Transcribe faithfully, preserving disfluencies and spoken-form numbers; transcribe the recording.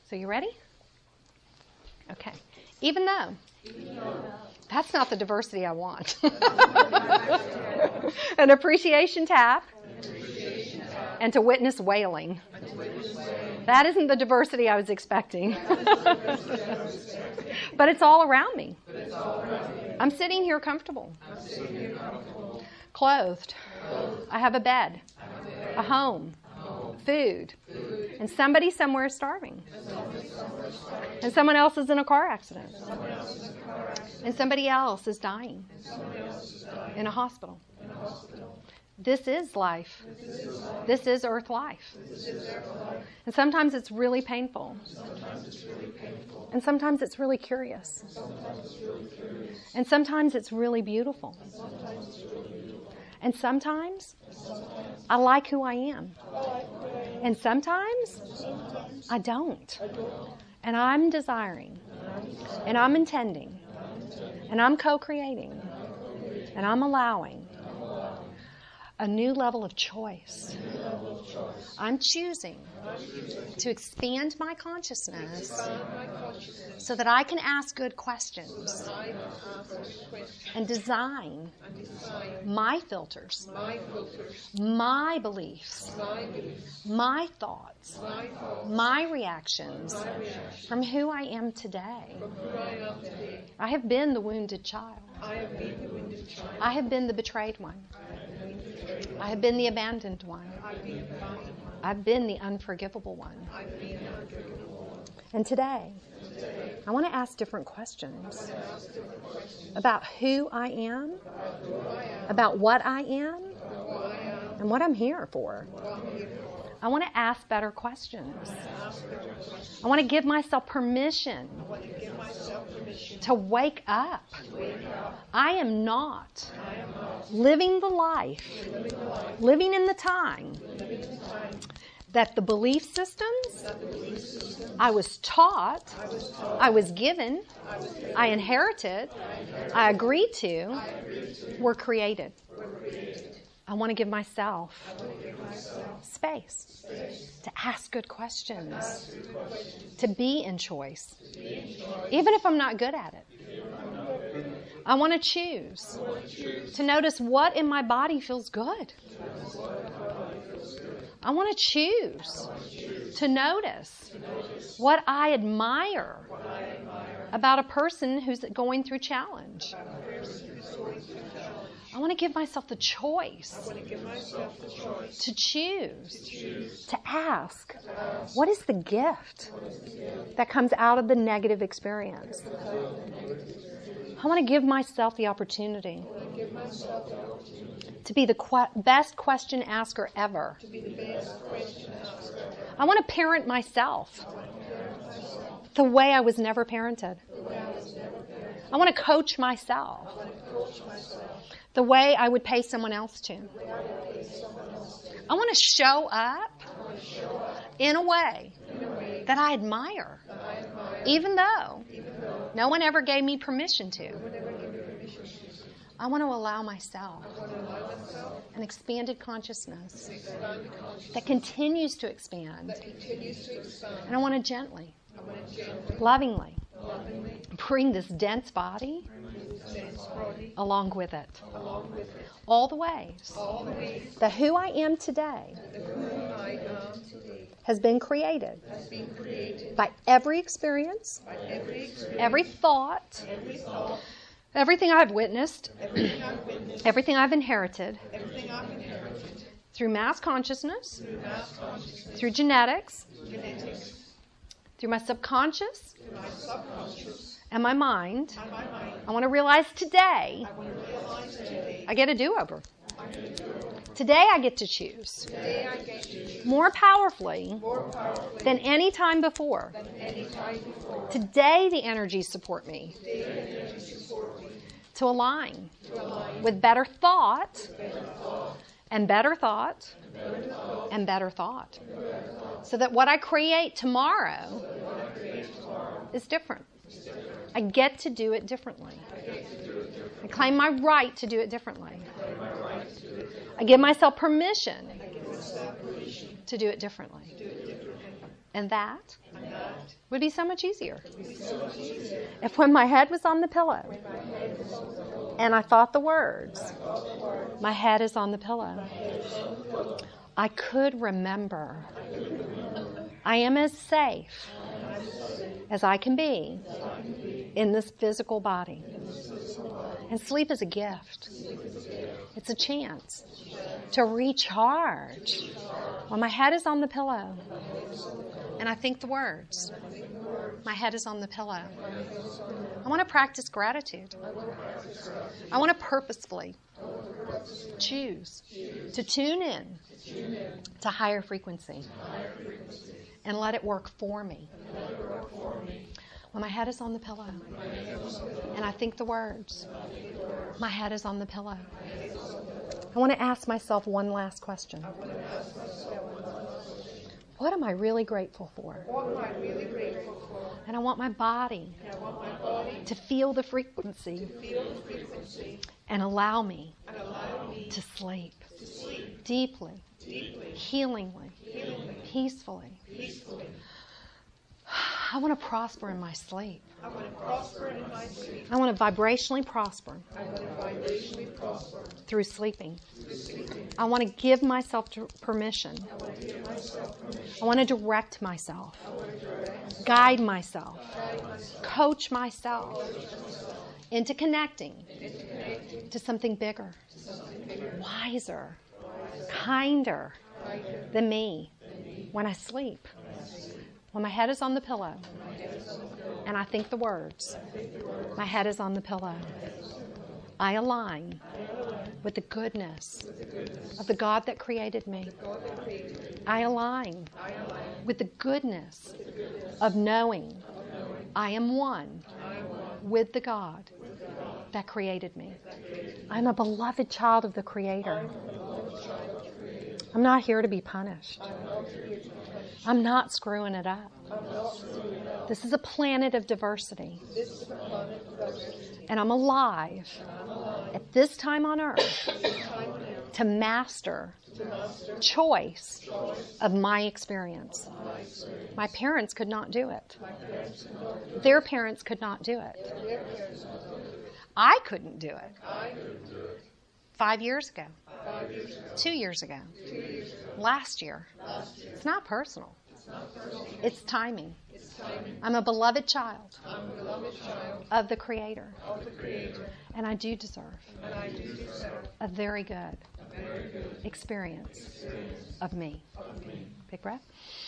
So you ready? Okay. Even though. Even though. That's not the diversity I want. An appreciation tap. Appreciation tap. And to witness wailing. To witness wailing. That isn't the diversity I was expecting. But it's all around me. All around me. I'm sitting here comfortable. I'm sitting here comfortable. Clothed. Clothed. I have a bed. Have a, bed. a home. Food. Food, and somebody somewhere is starving, and, somewhere starving. and someone else is in a car accident, and, car accident. and somebody else is dying, else is dying. In, a hospital. in a hospital. This is life. This is, life. This is earth life. This is earth life. And sometimes it's really painful. Sometimes it's really painful. And sometimes it's really curious. And sometimes it's really, curious. And sometimes it's really beautiful. And sometimes it's really beautiful. And sometimes, sometimes I like who I am. I like who I am. And sometimes, sometimes I, don't. I don't. And I'm desiring. And I'm, desiring. And I'm intending. And I'm, intending. And I'm co-creating. And I'm, co-creating. And I'm allowing. And I'm allowing. A new level of choice. A new level of choice. I'm choosing, I'm choosing to expand my consciousness, expand my consciousness so that I can ask good questions, so I can ask good questions and, design and design my filters, my, filters, my, beliefs, my beliefs, my thoughts, my, thoughts, my, reactions, my reactions from who I am today. From who I am today. I have been the wounded child. I have been the wounded child. I have been the betrayed one. I have been the abandoned one. I've been the unforgivable one. And today, I want to ask different questions about who I am, about what I am, and what I'm here for. I want to ask better questions. I want to give myself permission to wake up. I am not living the life, living in the time that the belief systems I was taught, I was given, I inherited, I agreed to, were created. I want to give myself space to ask good questions, to be in choice, even if I'm not good at it. I want to choose to notice what in my body feels good. I want to choose to notice what I admire about a person who's going through challenge. I want to give myself the choice to choose to ask, what is the gift that comes out of the negative experience? I want to give myself the opportunity to be the que- best question asker ever. I want to parent myself the way I was never parented. I want to coach myself the way I would pay someone else to. I want to show up in a way that I admire, even though no one ever gave me permission to. I want to allow myself an expanded consciousness that continues to expand. And I want to gently, lovingly bring this dense body along with it. All the ways that who I am today has been created by every experience, every thought, everything I've witnessed, everything I've inherited through mass consciousness, through genetics, through my subconscious, and my mind. I want to realize today I get a do-over. Today I get to choose more powerfully than any time before. Today the energies support me to align with better thought and better thought and better thought, so that what I create tomorrow is different. I get to do it differently. I claim my right to do it differently. I give myself permission to do it differently. And that would be so much easier. If when my head was on the pillow and I thought the words, my head is on the pillow, I could remember I am as safe as I can be in this physical body. And sleep is a gift. It's a chance to recharge when my head is on the pillow and I think the words. My head is on the pillow. I want to practice gratitude. I want to purposefully choose to tune in to higher frequency and let it work for me. When my head is on the pillow and I think the words, my head is on the pillow. I want to ask myself one last question. What am I really grateful for? And I want my body to feel the frequency and allow me to sleep deeply, healingly, peacefully. I want to prosper in my sleep. I want to prosper in my sleep. I want to vibrationally prosper I want to vibrationally prosper through sleeping. through sleeping. I want to give myself to permission. I want to give myself permission. I want to direct myself, I want to direct, guide myself, guide myself, coach myself into connecting into connecting to something bigger, to something bigger, wiser, wiser, kinder kinder than me than me. when I sleep. When I sleep, When my head is on the pillow my head is on the pillow. and I think the words, I think the words. my head is on the pillow. I align I align with the goodness with the goodness of the God that created me. of God that created me. I align I align with the goodness with the goodness of knowing of knowing I am one I am one with the God with the God that created me. that created me. I'm a beloved child of the Creator. I'm a beloved child of the Creator. I'm not here to be punished. I'm not here to be punished. I'm not screwing it up. I'm not screwing it up. This is a planet of diversity, This is a planet of diversity. and I'm alive I'm alive at this time on earth this time now to master to master choice choice of my experience. of my experience. My parents could not do it. My parents could not do it. Their parents could not do it. Their parents could not do it. I couldn't do it. I couldn't do it. Five years ago, Five years ago. two years ago, Two years ago. last year. Last year. It's not personal. It's not personal. It's timing. It's timing. I'm a beloved child I'm a beloved child of the Creator, of the Creator, and I do deserve and I do deserve a very good a very good experience experience of me. of me. Big breath.